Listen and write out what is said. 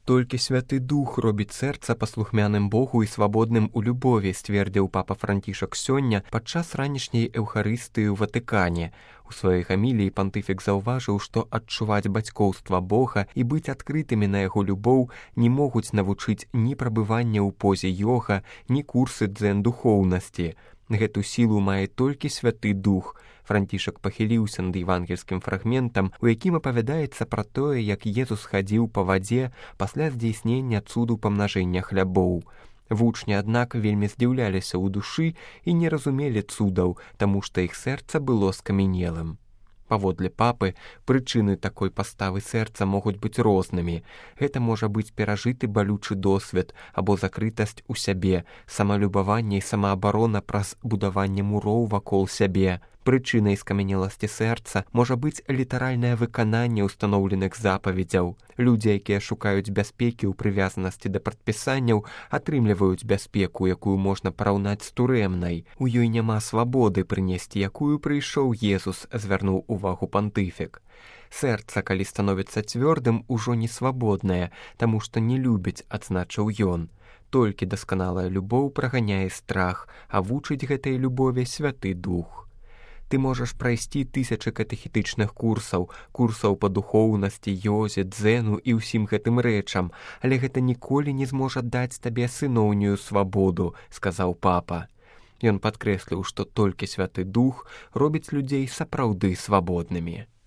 Толькі Святы Дух робіць сэрца паслухмяным Богу і свабодным у любові, сцвердзіў папа Францішак сёння падчас ранішняй эўхарыстыі ў Ватыкане. У сваёй гаміліі пантыфік заўважыў, што адчуваць бацькоўства Бога і быць адкрытымі на яго любоў не могуць навучыць ні прабывання ў позе йога, ні курсы дзен-духоўнасці. Гэту сілу мае толькі Святы Дух. Францішак пахіліўся над евангельскім фрагментам, у якім апавядаецца пра тое, як Езус хадзіў па вадзе пасля здзейснення цуду памнажэння хлябоў. Вучні, аднак, вельмі здзіўляліся ў душы і не разумелі цудаў, таму што іх сэрца было скамянелым. Паводле папы, прычыны такой паставы сэрца могуць быць рознымі. Гэта можа быць перажыты балючы досвед або закрытасць у сябе, самалюбаванне і самаабарона праз будаванне муроў вакол сябе. Прычынай скамянеласці сэрца можа быць літаральнае выкананне ўстаноўленых запаведзяў. Людзі, якія шукаюць бяспекі ў прывязанасці да прадпісанняў, атрымліваюць бяспеку, якую можна параўнаць з турэмнай. У ёй няма свабоды, прынесці якую прыйшоў Езус, звярнуў увагу пантыфік. Сэрца, калі становіцца цвёрдым, ужо не свабоднае, таму што не любіць, адзначыў ён. Толькі дасканалая любоў праганяе страх, а вучыць гэтай любові Святы Дух. Ты можаш прайсці тысячы катэхетычных курсаў па духоўнасці, йозе, дзену і ўсім гэтым рэчам, але гэта ніколі не зможа даць табе сыноўнюю свабоду, сказаў папа. Ён падкрэсліў, што толькі Святы Дух робіць людзей сапраўды свабоднымі.